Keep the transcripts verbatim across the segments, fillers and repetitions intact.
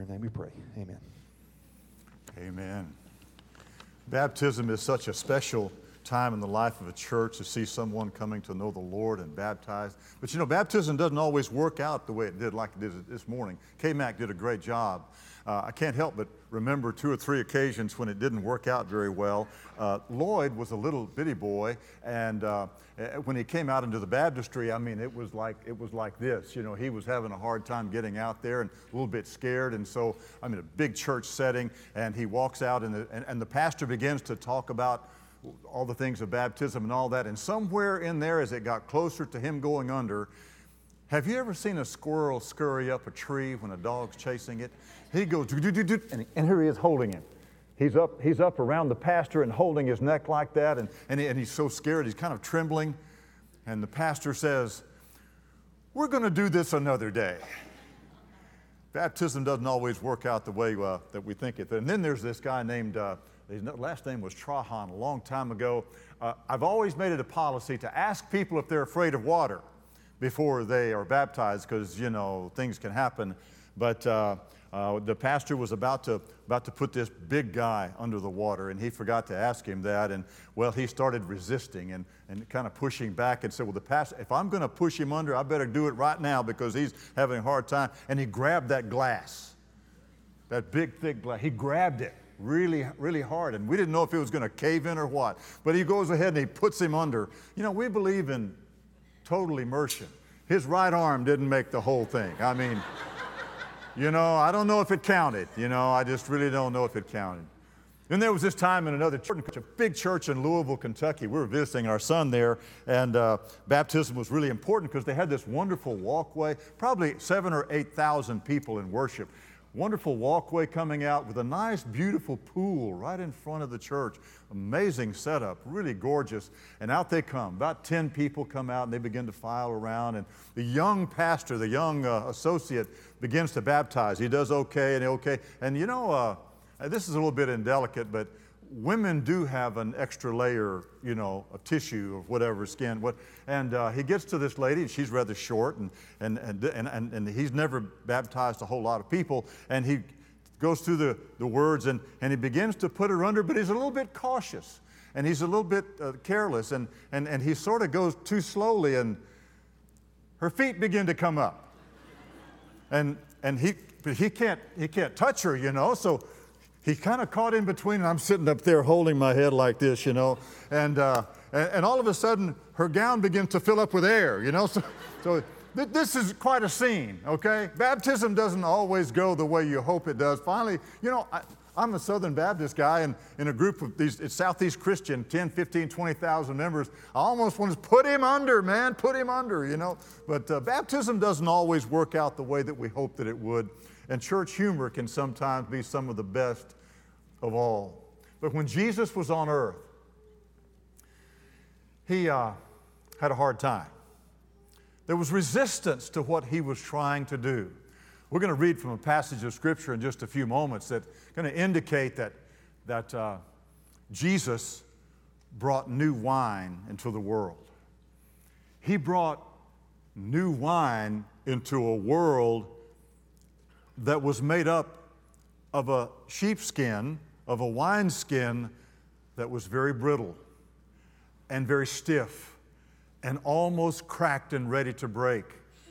In your name we pray. Amen. Amen. Baptism is such a special time in the life of a church to see someone coming to know the Lord and baptized. But you know, baptism doesn't always work out the way it did, like it did this morning. K-Mac did a great job. Uh, I can't help but remember two or three occasions when it didn't work out very well. Uh, Lloyd was a little bitty boy, and uh, when he came out into the baptistry, I mean, it was like it was like this. You know, he was having a hard time getting out there and a little bit scared. And so, I mean, a big church setting, and he walks out, and the, and, and the pastor begins to talk about all the things of baptism and all that. And somewhere in there, as it got closer to him going under, have you ever seen a squirrel scurry up a tree when a dog's chasing it? He goes, do, do, do, do, and, and here he is holding him. He's up, he's up around the pastor and holding his neck like that, and, and, he, and he's so scared, he's kind of trembling. And the pastor says, we're going to do this another day. Baptism doesn't always work out the way uh, that we think it. And then there's this guy named, uh, his last name was Trahan, a long time ago. Uh, I've always made it a policy to ask people if they're afraid of water before they are baptized, because, you know, things can happen. But uh, uh, the pastor was about to, about to put this big guy under the water, and he forgot to ask him that. And, well, he started resisting and, and kind of pushing back and said, well, the pastor, if I'm going to push him under, I better do it right now because he's having a hard time. And he grabbed that glass, that big, thick glass. He grabbed it really, really hard, and we didn't know if it was going to cave in or what. But he goes ahead and he puts him under. You know, we believe in total immersion. His right arm didn't make the whole thing. I mean, you know, I don't know if it counted. You know, I just really don't know if it counted. Then there was this time in another church, a big church in Louisville, Kentucky. We were visiting our son there, and uh, baptism was really important because they had this wonderful walkway, probably seven or eight thousand people in worship. Wonderful walkway coming out with a nice, beautiful pool right in front of the church. Amazing setup, really gorgeous. And out they come. About ten people come out, and they begin to file around. And the young pastor, the young uh, associate, begins to baptize. He does okay and okay. And you know, uh, this is a little bit indelicate, but women do have an extra layer, you know, of tissue of whatever skin. What, and uh, he gets to this lady, and she's rather short, and, and, and, and, and he's never baptized a whole lot of people. And he goes through the, the words, and, and he begins to put her under, but he's a little bit cautious, and he's a little bit uh, careless, and, and, and he sort of goes too slowly, and her feet begin to come up. And, and he, but he, can't, he can't touch her, you know, so he kind of caught in between, and I'm sitting up there holding my head like this, you know, and, uh, and, and all of a sudden, her gown begins to fill up with air, you know, so, so th- this is quite a scene, okay? Baptism doesn't always go the way you hope it does. Finally, you know, I, I'm a Southern Baptist guy, and in a group of these, it's Southeast Christian, ten, fifteen, twenty thousand members, I almost want to put him under, man, put him under, you know, but uh, baptism doesn't always work out the way that we hope that it would. And church humor can sometimes be some of the best of all. But when Jesus was on earth, he uh, had a hard time. There was resistance to what he was trying to do. We're going to read from a passage of Scripture in just a few moments that's going to indicate that, that uh, Jesus brought new wine into the world. He brought new wine into a world that was made up of a sheepskin, of a wineskin that was very brittle and very stiff and almost cracked and ready to break.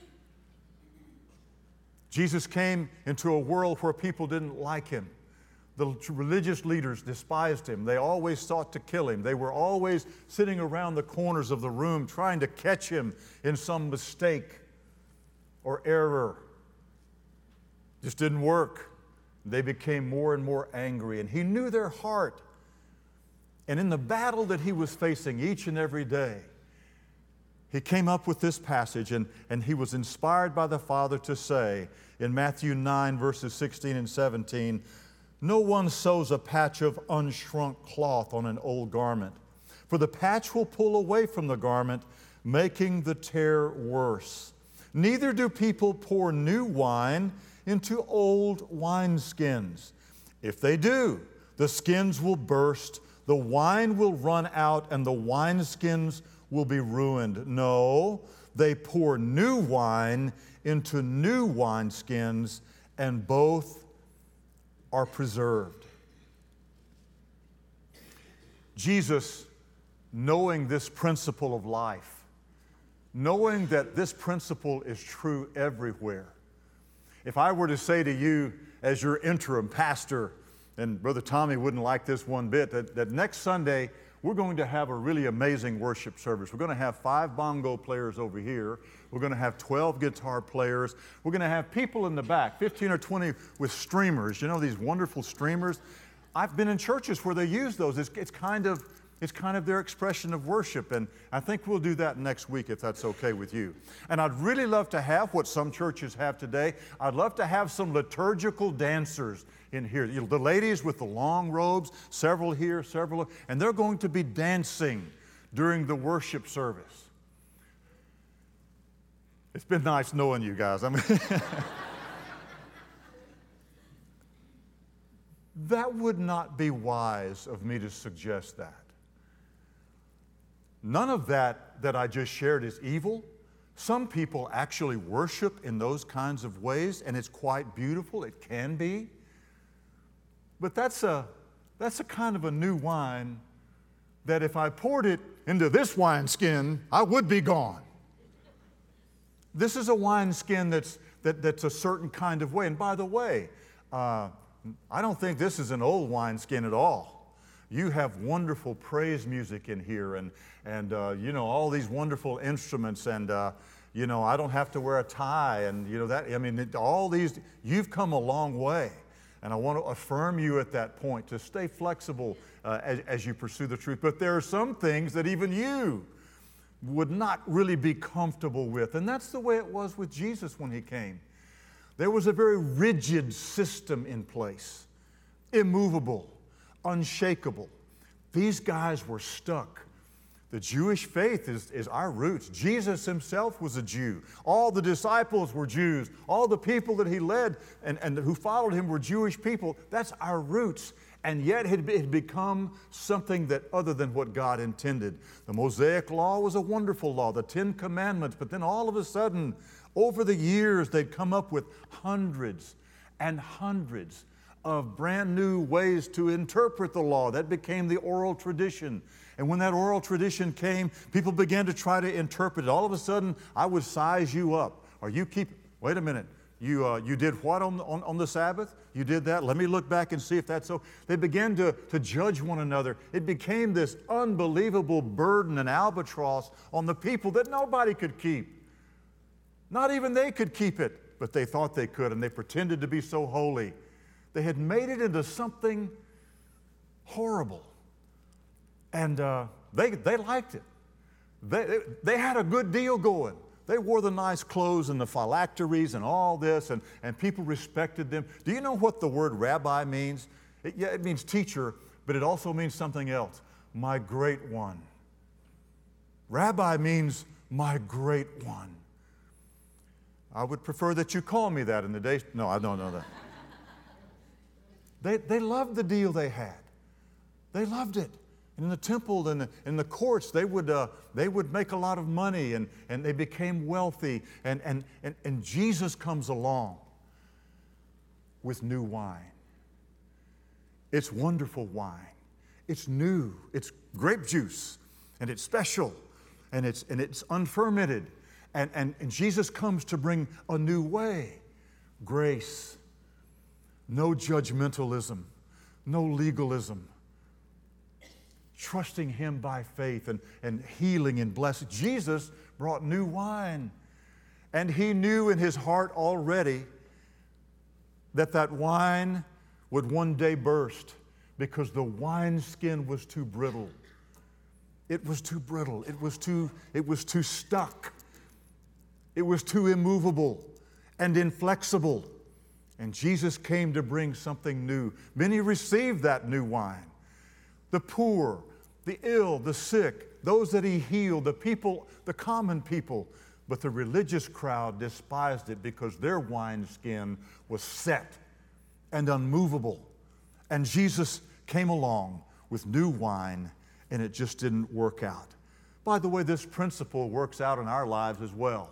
Jesus came into a world where people didn't like him. The religious leaders despised him. They always sought to kill him. They were always sitting around the corners of the room trying to catch him in some mistake or error. Just didn't work. They became more and more angry, and he knew their heart. And in the battle that he was facing each and every day, he came up with this passage, and, and he was inspired by the Father to say in Matthew nine, verses sixteen and seventeen, "No one sews a patch of unshrunk cloth on an old garment, for the patch will pull away from the garment, making the tear worse. Neither do people pour new wine into old wineskins. If they do, the skins will burst, the wine will run out, and the wineskins will be ruined. No, they pour new wine into new wineskins, and both are preserved. Jesus, knowing this principle of life, knowing that this principle is true everywhere. If I were to say to you as your interim pastor, and Brother Tommy wouldn't like this one bit, that, that next Sunday we're going to have a really amazing worship service. We're going to have five bongo players over here. We're going to have twelve guitar players. We're going to have people in the back, fifteen or twenty with streamers. You know, these wonderful streamers. I've been in churches where they use those. It's, it's kind of It's kind of their expression of worship, and I think we'll do that next week if that's okay with you. And I'd really love to have what some churches have today. I'd love to have some liturgical dancers in here. You know, the ladies with the long robes, several here, several, and they're going to be dancing during the worship service. It's been nice knowing you guys. I mean, that would not be wise of me to suggest that. None of that that I just shared is evil. Some people actually worship in those kinds of ways, and it's quite beautiful. It can be. But that's a, that's a kind of a new wine that if I poured it into this wineskin, I would be gone. This is a wineskin that's, that, that's a certain kind of way. And by the way, uh, I don't think this is an old wineskin at all. You have wonderful praise music in here, and, and uh, you know, all these wonderful instruments, and, uh, you know, I don't have to wear a tie, and, you know, that, I mean, it, all these, you've come a long way, and I want to affirm you at that point to stay flexible uh, as, as you pursue the truth. But there are some things that even you would not really be comfortable with, and that's the way it was with Jesus when He came. There was a very rigid system in place, immovable, unshakable. These guys were stuck. The Jewish faith is, is our roots. Jesus Himself was a Jew. All the disciples were Jews. All the people that He led and, and who followed Him were Jewish people. That's our roots. And yet it had become something that other than what God intended. The Mosaic Law was a wonderful law, the Ten Commandments, but then all of a sudden, over the years, they'd come up with hundreds and hundreds of brand new ways to interpret the law. That became the oral tradition. And when that oral tradition came, people began to try to interpret it. All of a sudden, I would size you up. Or you keep, wait a minute, you, uh, you did what on, on, on the Sabbath? You did that? Let me look back and see if that's so. They began to, to judge one another. It became this unbelievable burden and albatross on the people that nobody could keep. Not even they could keep it, but they thought they could, and they pretended to be so holy. They had made it into something horrible, and uh, they, they liked it. They, they, they had a good deal going. They wore the nice clothes and the phylacteries and all this, and, and people respected them. Do you know what the word rabbi means? It, yeah, it means teacher, but it also means something else. My great one. Rabbi means my great one. I would prefer that you call me that in the days. No, I don't know that. They, they loved the deal they had. They loved it. And in the temple and the, in the courts, they would, uh, they would make a lot of money, and, and they became wealthy. And, and, and, and Jesus comes along with new wine. It's wonderful wine. It's new. It's grape juice. And it's special. And it's, and it's unfermented. And, and, and Jesus comes to bring a new way. Grace. No judgmentalism. No legalism. Trusting Him by faith and, and healing and blessing. Jesus brought new wine. And He knew in His heart already that that wine would one day burst because the wineskin was too brittle. It was too brittle. It was too, it was too stuck. It was too immovable and inflexible. And Jesus came to bring something new. Many received that new wine. The poor, the ill, the sick, those that He healed, the people, the common people. But the religious crowd despised it because their wineskin was set and unmovable. And Jesus came along with new wine, and it just didn't work out. By the way, this principle works out in our lives as well.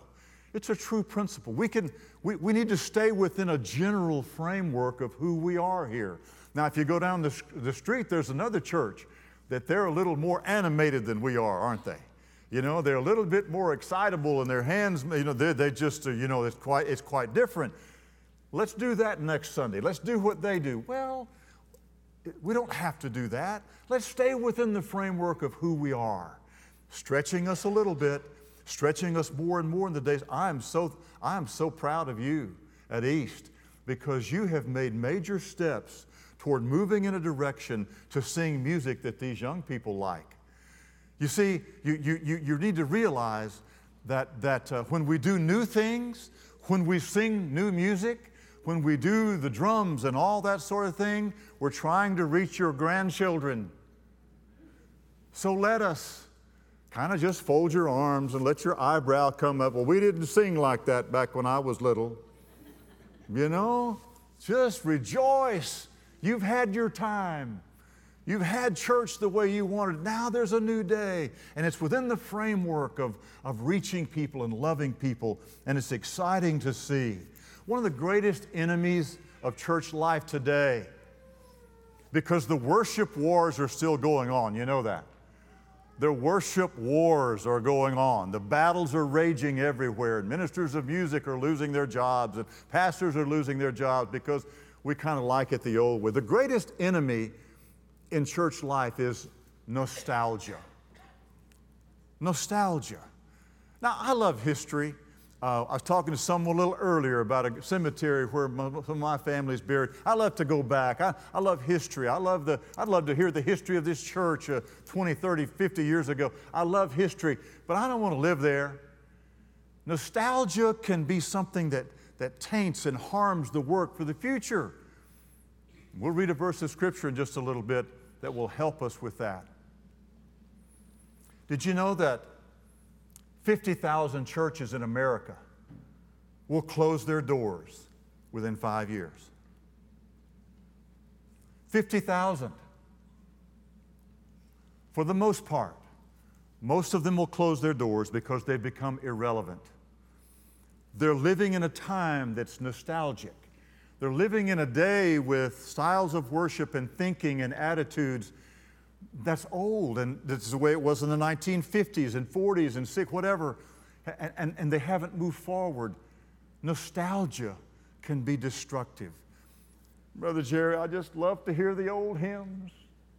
It's a true principle. We, can, we, we need to stay within a general framework of who we are here. Now, if you go down the, the street, there's another church that they're a little more animated than we are, aren't they? You know, they're a little bit more excitable, and their hands, you know, they they just, you know, it's quite, it's quite different. Let's do that next Sunday. Let's do what they do. Well, we don't have to do that. Let's stay within the framework of who we are, stretching us a little bit, stretching us more and more in the days. I'm so, I'm so proud of you at East, because you have made major steps toward moving in a direction to sing music that these young people like. You see, you, you, you, you need to realize that, that uh, when we do new things, when we sing new music, when we do the drums and all that sort of thing, we're trying to reach your grandchildren. So let us kind of just fold your arms and let your eyebrow come up. Well, we didn't sing like that back when I was little. You know, just rejoice. You've had your time. You've had church the way you wanted. Now there's a new day. And it's within the framework of, of reaching people and loving people. And it's exciting to see. One of the greatest enemies of church life today, because the worship wars are still going on. You know that. The worship wars are going on. The battles are raging everywhere. And ministers of music are losing their jobs, and pastors are losing their jobs because we kind of like it the old way. The greatest enemy in church life is nostalgia. Nostalgia. Now, I love history. Uh, I was talking to someone a little earlier about a cemetery where my, some of my family's buried. I love to go back. I, I love history. I love the, I'd love to hear the history of this church uh, twenty, thirty, fifty years ago. I love history, but I don't want to live there. Nostalgia can be something that, that taints and harms the work for the future. We'll read a verse of Scripture in just a little bit that will help us with that. Did you know that fifty thousand churches in America will close their doors within five years? fifty thousand. For the most part, most of them will close their doors because they've become irrelevant. They're living in a time that's nostalgic. They're living in a day with styles of worship and thinking and attitudes that's old, and this is the way it was in the nineteen fifties and forties and sixties, whatever, and, and, and they haven't moved forward. Nostalgia can be destructive. Brother Jerry, I just love to hear the old hymns.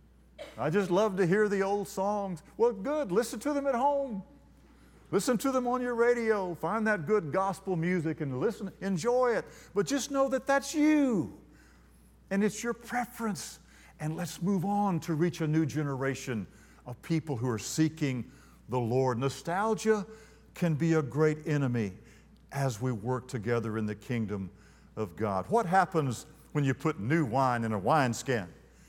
I just love to hear the old songs. Well, good. Listen to them at home. Listen to them on your radio. Find that good gospel music and listen, enjoy it. But just know that that's you, and it's your preference. And let's move on to reach a new generation of people who are seeking the Lord. Nostalgia can be a great enemy as we work together in the kingdom of God. What happens when you put new wine in a wineskin?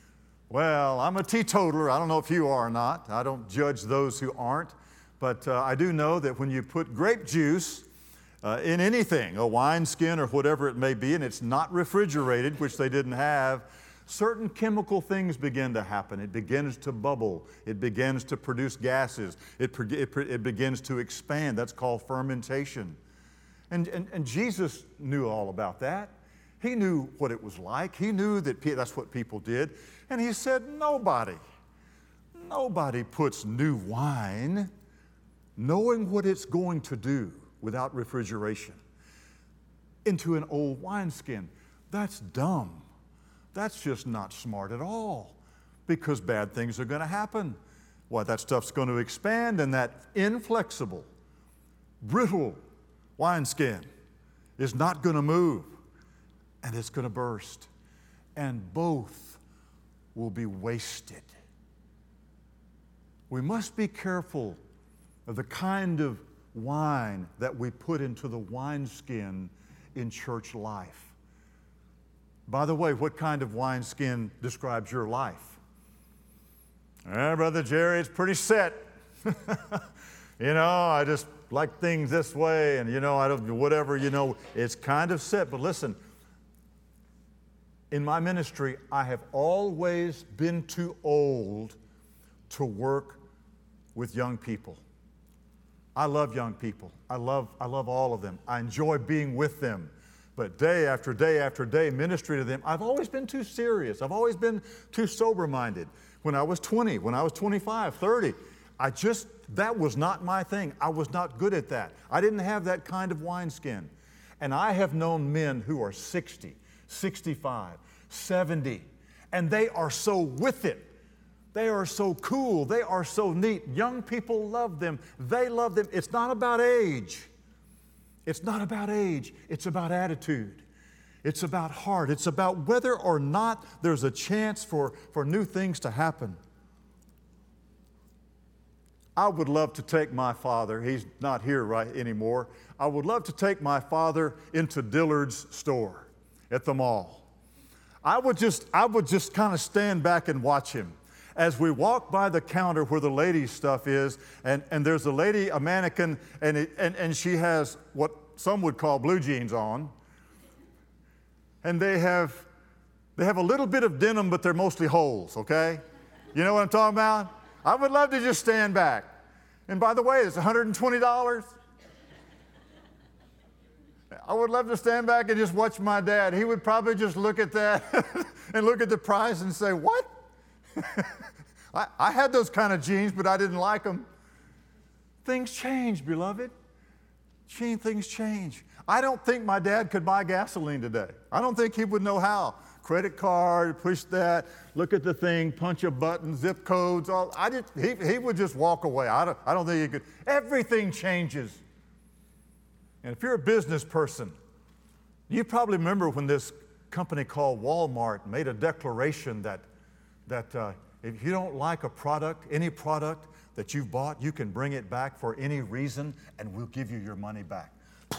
Well, I'm a teetotaler. I don't know if you are or not. I don't judge those who aren't. But uh, I do know that when you put grape juice uh, in anything, a wineskin or whatever it may be, and it's not refrigerated, which they didn't have, certain chemical things begin to happen. It begins to bubble. It begins to produce gases. It, it, it begins to expand. That's called fermentation. And, and, and Jesus knew all about that. He knew what it was like. He knew that pe- that's what people did. And he said, nobody, nobody puts new wine knowing what it's going to do without refrigeration into an old wineskin. That's dumb. That's just not smart at all, because bad things are going to happen. Well, that stuff's going to expand, and that inflexible, brittle wineskin is not going to move, and it's going to burst, and both will be wasted. We must be careful of the kind of wine that we put into the wineskin in church life. By the way, what kind of wineskin describes your life? Eh, Brother Jerry, it's pretty set. You know, I just like things this way, and you know, I don't, whatever, you know, it's kind of set. But listen, in my ministry, I have always been too old to work with young people. I love young people. I love, I love all of them. I enjoy being with them. But day after day after day, ministry to them, I've always been too serious. I've always been too sober-minded. When I was twenty, when I was twenty-five, thirty, I just, that was not my thing. I was not good at that. I didn't have that kind of wineskin. And I have known men who are sixty, sixty-five, seventy, and they are so with it. They are so cool. They are so neat. Young people love them. They love them. It's not about age. It's not about age. It's about attitude. It's about heart. It's about whether or not there's a chance for, for new things to happen. I would love to take my father. He's not here right anymore. I would love to take my father into Dillard's store at the mall. I would just, I would just kind of stand back and watch him as we walk by the counter where the ladies' stuff is, and, and there's a lady, a mannequin, and, it, and, and she has what some would call blue jeans on. And they have, they have a little bit of denim, but they're mostly holes, okay? You know what I'm talking about? I would love to just stand back. And by the way, it's one hundred twenty dollars. I would love to stand back and just watch my dad. He would probably just look at that and look at the price and say, what? I, I had those kind of jeans, but I didn't like them. Things change, beloved. Things change. I don't think my dad could buy gasoline today. I don't think he would know how. Credit card, push that, look at the thing, punch a button, zip codes. All. I just, he, he would just walk away. I don't, I don't think he could. Everything changes. And if you're a business person, you probably remember when this company called Walmart made a declaration that, that uh, if you don't like a product, any product that you've bought, you can bring it back for any reason and we'll give you your money back.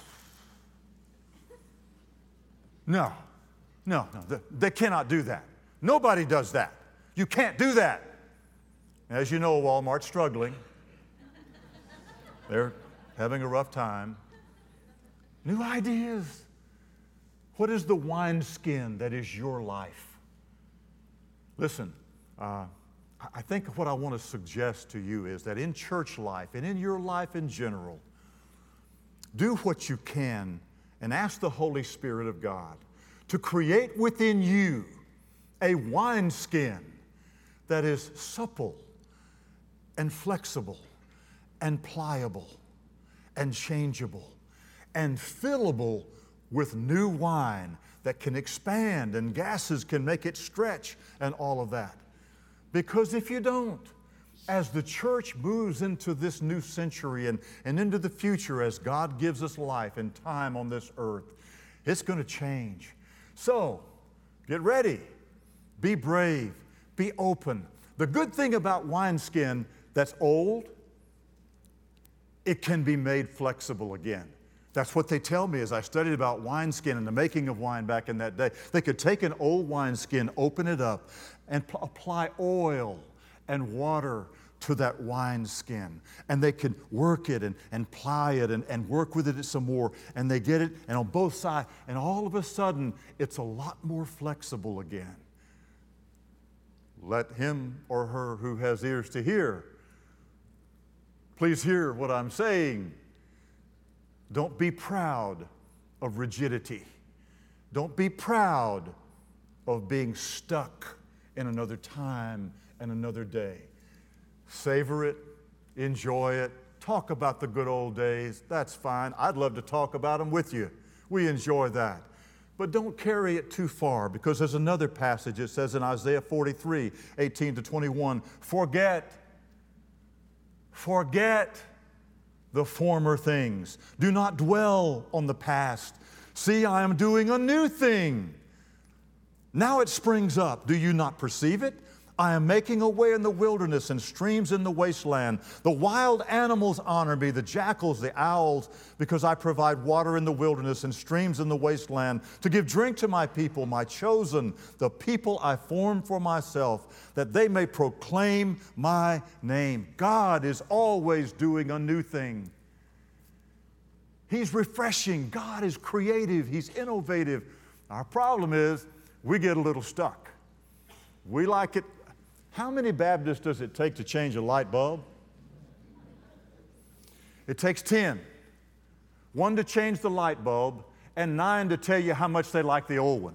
No, no, no, they, they cannot do that. Nobody does that. You can't do that. As you know, Walmart's struggling. They're having a rough time. New ideas. What is the wineskin that is your life? Listen, uh, I think what I want to suggest to you is that in church life and in your life in general, do what you can and ask the Holy Spirit of God to create within you a wineskin that is supple and flexible and pliable and changeable and fillable with new wine that can expand and gases can make it stretch and all of that. Because if you don't, as the church moves into this new century and, and into the future as God gives us life and time on this earth, it's going to change. So, get ready. Be brave. Be open. The good thing about wineskin that's old, it can be made flexible again. That's what they tell me as I studied about wineskin and the making of wine back in that day. They could take an old wineskin, open it up, and p- apply oil and water to that wineskin. And they could work it and, and ply it and, and work with it some more. And they get it, and on both sides, and all of a sudden, it's a lot more flexible again. Let him or her who has ears to hear, please hear what I'm saying. Don't be proud of rigidity. Don't be proud of being stuck in another time and another day. Savor it, enjoy it, talk about the good old days. That's fine. I'd love to talk about them with you. We enjoy that. But don't carry it too far, because there's another passage. It says in Isaiah forty-three, eighteen to twenty-one, forget, forget the former things. Do not dwell on the past. See, I am doing a new thing. Now it springs up. Do you not perceive it? I am making a way in the wilderness and streams in the wasteland. The wild animals honor me, the jackals, the owls, because I provide water in the wilderness and streams in the wasteland to give drink to my people, my chosen, the people I formed for myself, that they may proclaim my name. God is always doing a new thing. He's refreshing. God is creative. He's innovative. Our problem is we get a little stuck. We like it. How many Baptists does it take to change a light bulb? It takes ten. One to change the light bulb, and nine to tell you how much they like the old one.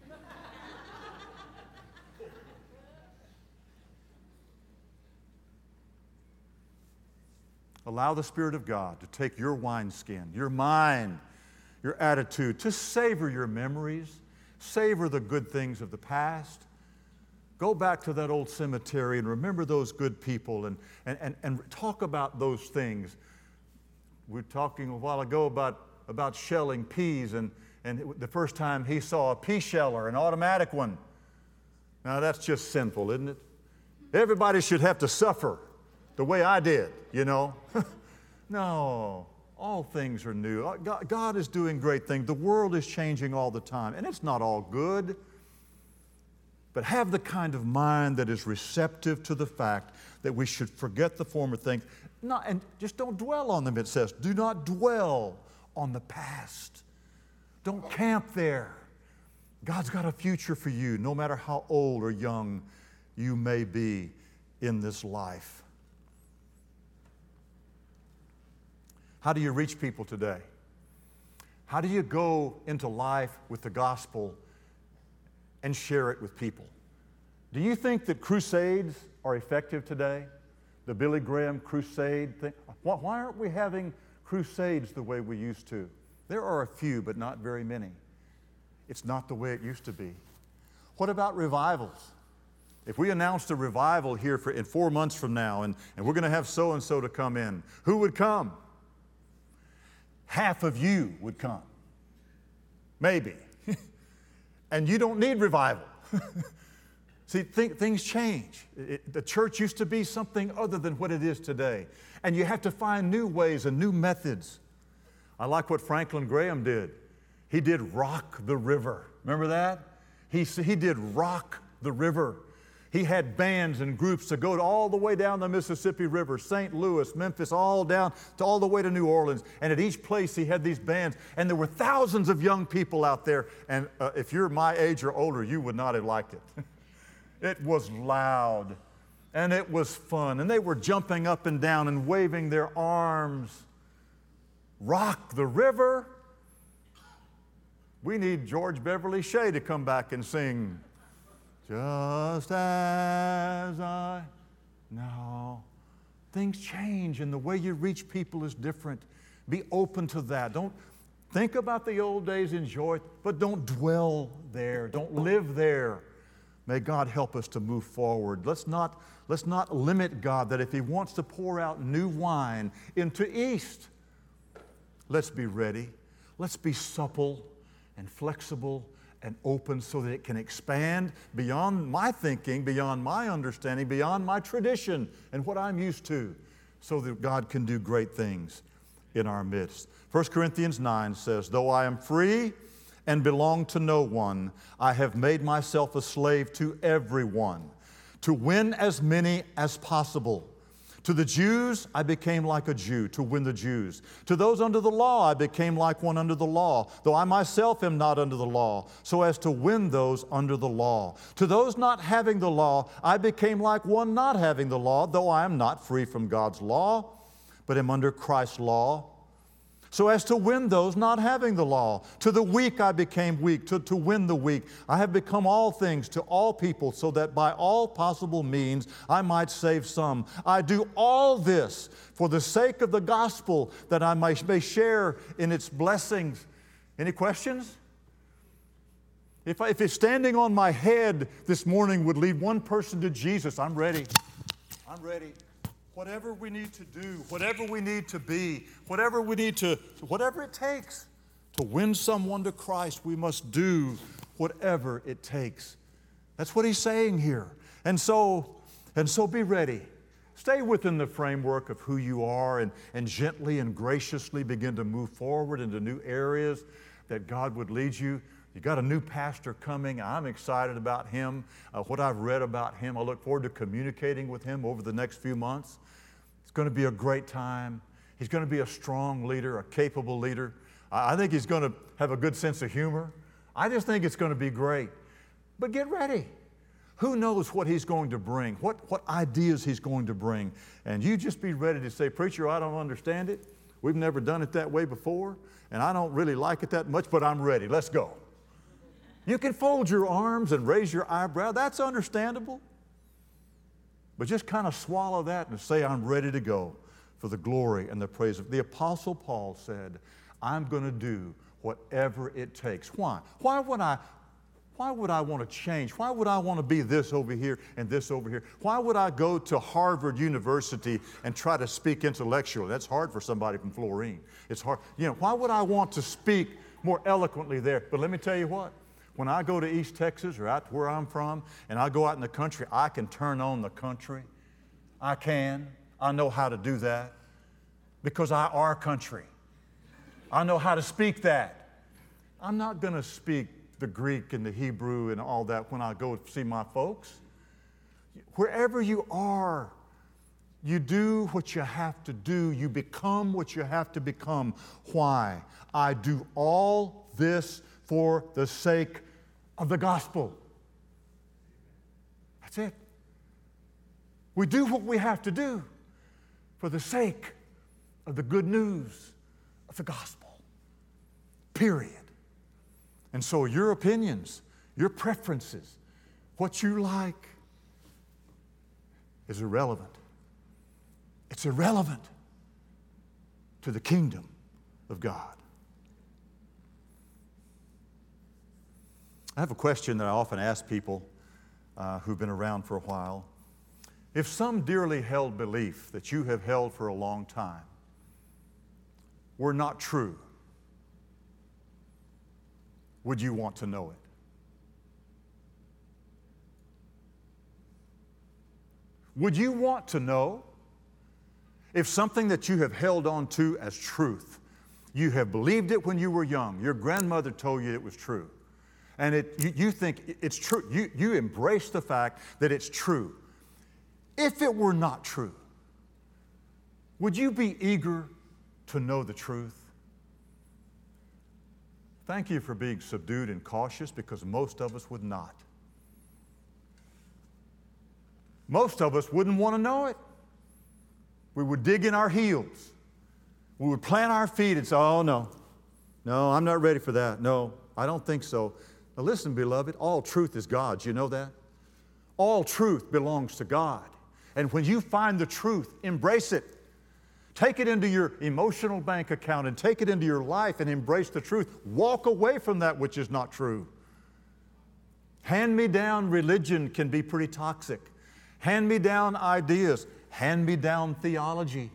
Allow the Spirit of God to take your wineskin, your mind, your attitude, to savor your memories, savor the good things of the past. Go back to that old cemetery and remember those good people and, and, and, and talk about those things. We were talking a while ago about, about shelling peas, and, and it, the first time he saw a pea sheller, an automatic one. Now that's just sinful, isn't it? Everybody should have to suffer the way I did, you know. No, all things are new. God, God is doing great things. The world is changing all the time, and it's not all good. But have the kind of mind that is receptive to the fact that we should forget the former things. Not, and just don't dwell on them, it says. Do not dwell on the past. Don't camp there. God's got a future for you, no matter how old or young you may be in this life. How do you reach people today? How do you go into life with the gospel and share it with people? Do you think that crusades are effective today? The Billy Graham crusade thing? Why aren't we having crusades the way we used to? There are a few, but not very many. It's not the way it used to be. What about revivals? If we announced a revival here for, in four months from now, and, and we're going to have so-and-so to come in, who would come? Half of you would come. Maybe. And you don't need revival. See, th- things change. It, the church used to be something other than what it is today. And you have to find new ways and new methods. I like what Franklin Graham did. He did Rock the River. Remember that? He, he did Rock the River. He had bands and groups to go to all the way down the Mississippi River, Saint Louis, Memphis, all down to all the way to New Orleans. And at each place he had these bands. And there were thousands of young people out there. And uh, if you're my age or older, you would not have liked it. It was loud and it was fun. And they were jumping up and down and waving their arms. Rock the River. We need George Beverly Shea to come back and sing, just as I... No. Things change and the way you reach people is different. Be open to that. Don't think about the old days, enjoy it, but don't dwell there. Don't live there. May God help us to move forward. Let's not, let's not limit God that if He wants to pour out new wine into East, let's be ready. Let's be supple and flexible and open so that it can expand beyond my thinking, beyond my understanding, beyond my tradition and what I'm used to, so that God can do great things in our midst. First Corinthians nine says, though I am free and belong to no one, I have made myself a slave to everyone, to win as many as possible. To the Jews, I became like a Jew to win the Jews. To those under the law, I became like one under the law, though I myself am not under the law, so as to win those under the law. To those not having the law, I became like one not having the law, though I am not free from God's law, but am under Christ's law, so as to win those not having the law. To the weak I became weak, to, to win the weak. I have become all things to all people, so that by all possible means I might save some. I do all this for the sake of the gospel, that I may, may share in its blessings. Any questions? If, I, if it's standing on my head this morning would lead one person to Jesus, I'm ready. I'm ready. Whatever we need to do, whatever we need to be, whatever we need to, whatever it takes to win someone to Christ, we must do whatever it takes. That's what he's saying here. And so, and so be ready. Stay within the framework of who you are, and, and gently and graciously begin to move forward into new areas that God would lead you. You got a new pastor coming. I'm excited about him, uh, what I've read about him. I look forward to communicating with him over the next few months. It's going to be a great time. He's going to be a strong leader, a capable leader. I think he's going to have a good sense of humor. I just think it's going to be great. But get ready. Who knows what he's going to bring, what, what ideas he's going to bring. And you just be ready to say, preacher, I don't understand it, We've never done it that way before, and I don't really like it that much, but I'm ready. Let's go. You can fold your arms and raise your eyebrow. That's understandable. But just kind of swallow that and say, I'm ready to go for the glory and the praise of. The Apostle Paul said, I'm going to do whatever it takes. Why? Why would I, why would I want to change? Why would I want to be this over here and this over here? Why would I go to Harvard University and try to speak intellectually? That's hard for somebody from Florine. It's hard. You know, why would I want to speak more eloquently there? But let me tell you what. When I go to East Texas or out to where I'm from and I go out in the country, I can turn on the country. I can. I know how to do that because I are country. I know how to speak that. I'm not going to speak the Greek and the Hebrew and all that when I go see my folks. Wherever you are, you do what you have to do. You become what you have to become. Why? I do all this for the sake of the gospel. That's it. We do what we have to do for the sake of the good news of the gospel. Period. And so your opinions, your preferences, what you like is irrelevant. It's irrelevant to the kingdom of God. I have a question that I often ask people uh, who've been around for a while. If some dearly held belief that you have held for a long time were not true, would you want to know it? Would you want to know if something that you have held on to as truth, you have believed it when you were young, your grandmother told you it was true, and it, you, you think it's true. You, you embrace the fact that it's true. If it were not true, would you be eager to know the truth? Thank you for being subdued and cautious, because most of us would not. Most of us wouldn't want to know it. We would dig in our heels. We would plant our feet and say, oh, no. No, I'm not ready for that. No, I don't think so. Now listen, beloved, all truth is God's. You know that? All truth belongs to God. And when you find the truth, embrace it. Take it into your emotional bank account and take it into your life and embrace the truth. Walk away from that which is not true. Hand-me-down religion can be pretty toxic. Hand-me-down ideas, hand-me-down theology.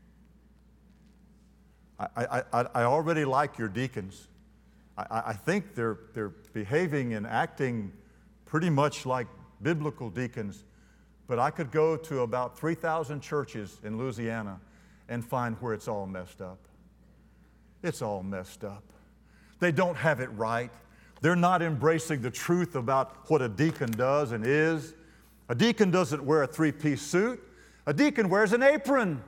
I, I, I, I already like your deacons. I, I think they're, they're behaving and acting pretty much like biblical deacons, but I could go to about three thousand churches in Louisiana and find where it's all messed up. It's all messed up. They don't have it right. They're not embracing the truth about what a deacon does and is. A deacon doesn't wear a three-piece suit. A deacon wears an apron.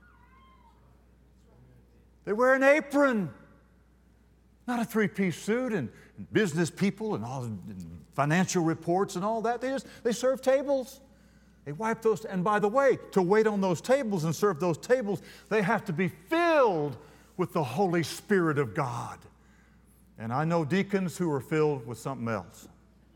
They wear an apron, not a three-piece suit, and, and business people and all and financial reports and all that. They just they serve tables. They wipe those, and by the way, to wait on those tables and serve those tables, they have to be filled with the Holy Spirit of God. And I know deacons who are filled with something else.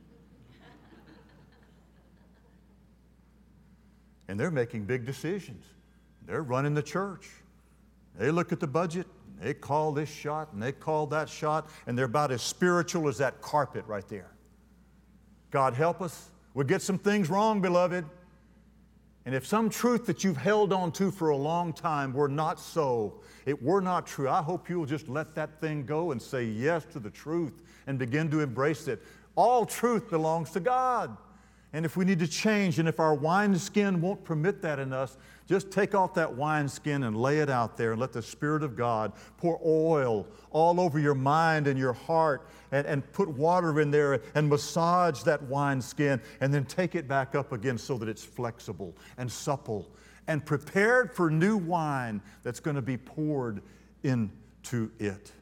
And they're making big decisions. They're running the church. They look at the budget, and they call this shot, and they call that shot, and they're about as spiritual as that carpet right there. God help us. We'll get some things wrong, beloved. And if some truth that you've held on to for a long time were not so, it were not true, I hope you'll just let that thing go and say yes to the truth and begin to embrace it. All truth belongs to God. And if we need to change, and if our wineskin won't permit that in us, just take off that wineskin and lay it out there and let the Spirit of God pour oil all over your mind and your heart and, and put water in there and massage that wineskin and then take it back up again so that it's flexible and supple and prepared for new wine that's going to be poured into it.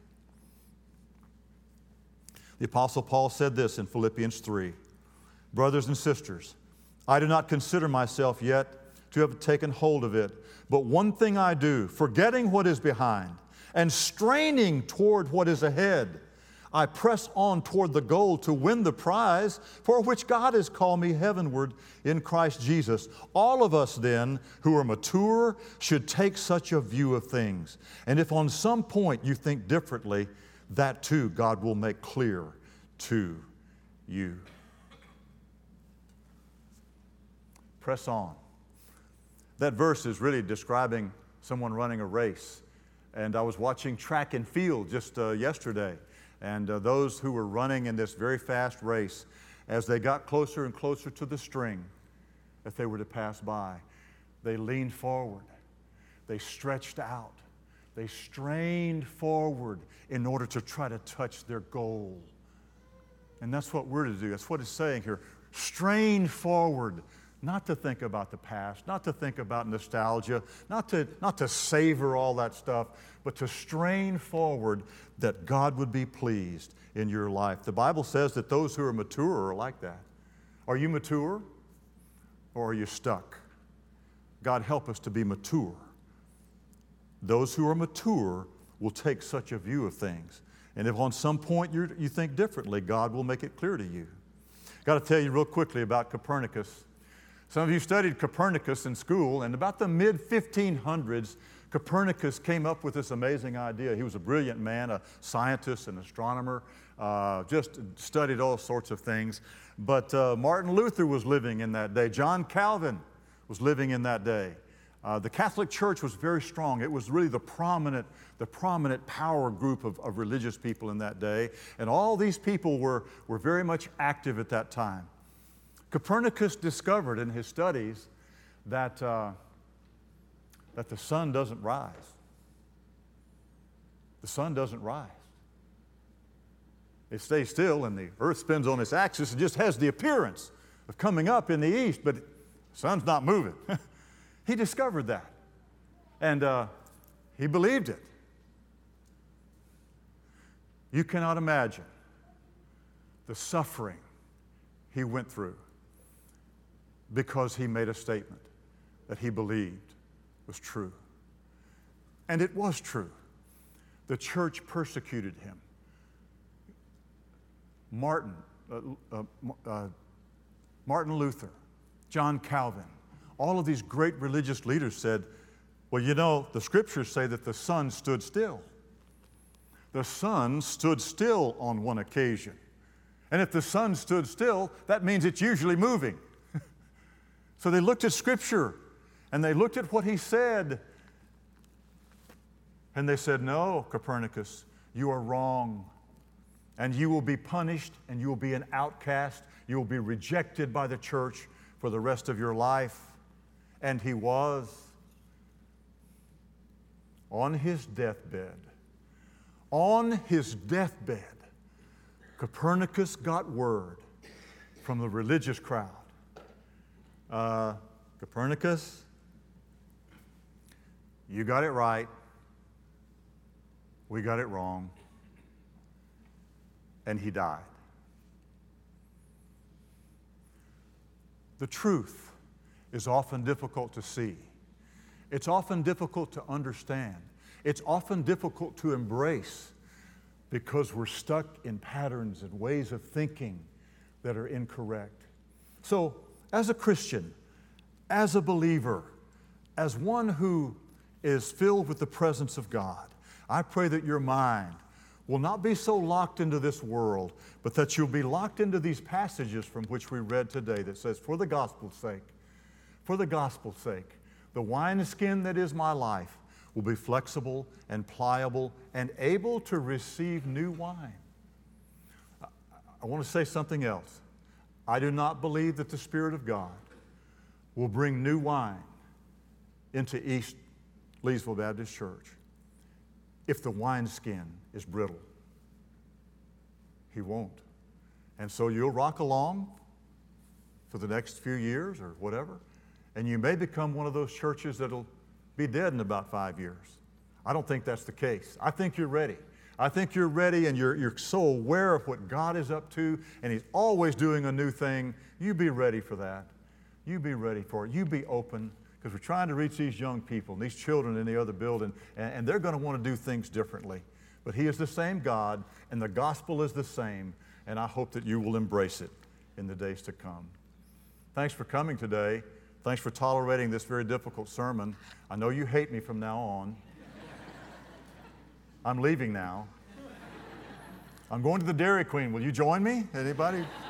The Apostle Paul said this in Philippians three. Brothers and sisters, I do not consider myself yet to have taken hold of it. But one thing I do, forgetting what is behind and straining toward what is ahead, I press on toward the goal to win the prize for which God has called me heavenward in Christ Jesus. All of us then who are mature should take such a view of things. And if on some point you think differently, that too God will make clear to you. Press on. That verse is really describing someone running a race. And I was watching track and field just uh, yesterday. And uh, those who were running in this very fast race, as they got closer and closer to the string that they were to pass by, they leaned forward. They stretched out. They strained forward in order to try to touch their goal. And that's what we're to do. That's what it's saying here. Strain forward. Not to think about the past, not to think about nostalgia, not to, not to savor all that stuff, but to strain forward that God would be pleased in your life. The Bible says that those who are mature are like that. Are you mature or are you stuck? God help us to be mature. Those who are mature will take such a view of things. And if on some point you you think differently, God will make it clear to you. I've got to tell you real quickly about Copernicus. Some of you studied Copernicus in school, and about the mid fifteen hundreds, Copernicus came up with this amazing idea. He was a brilliant man, a scientist, an astronomer, uh, just studied all sorts of things. But uh, Martin Luther was living in that day. John Calvin was living in that day. Uh, the Catholic Church was very strong. It was really the prominent, the prominent power group of, of religious people in that day. And all these people were, were very much active at that time. Copernicus discovered in his studies that, uh, that the sun doesn't rise. The sun doesn't rise. It stays still and the earth spins on its axis. It just has the appearance of coming up in the east, but the sun's not moving. He discovered that. And uh, he believed it. You cannot imagine the suffering he went through because he made a statement that he believed was true. And it was true. The church persecuted him. Martin, uh, uh, uh, Martin Luther, John Calvin, all of these great religious leaders said, well, you know, the scriptures say that the sun stood still. The sun stood still on one occasion. And if the sun stood still, that means it's usually moving. So they looked at Scripture, and they looked at what he said, and they said, no, Copernicus, you are wrong, and you will be punished, and you will be an outcast. You will be rejected by the church for the rest of your life. And he was. On his deathbed, on his deathbed, Copernicus got word from the religious crowd. Uh, Copernicus, you got it right. We got it wrong. And he died. The truth is often difficult to see. It's often difficult to understand. It's often difficult to embrace because we're stuck in patterns and ways of thinking that are incorrect. So, as a Christian, as a believer, as one who is filled with the presence of God, I pray that your mind will not be so locked into this world, but that you'll be locked into these passages from which we read today that says, for the gospel's sake, for the gospel's sake, the wineskin that is my life will be flexible and pliable and able to receive new wine. I, I want to say something else. I do not believe that the Spirit of God will bring new wine into East Leesville Baptist Church if the wineskin is brittle. He won't. And so you'll rock along for the next few years or whatever, and you may become one of those churches that'll be dead in about five years. I don't think that's the case. I think you're ready. I think you're ready and you're, you're so aware of what God is up to, and He's always doing a new thing. You be ready for that. You be ready for it. You be open. because we're trying to reach these young people and these children in the other building, and, and they're going to want to do things differently. But He is the same God, and the gospel is the same, and I hope that you will embrace it in the days to come. Thanks for coming today. Thanks for tolerating this very difficult sermon. I know you hate me from now on. I'm leaving now. I'm going to the Dairy Queen. Will you join me? Anybody?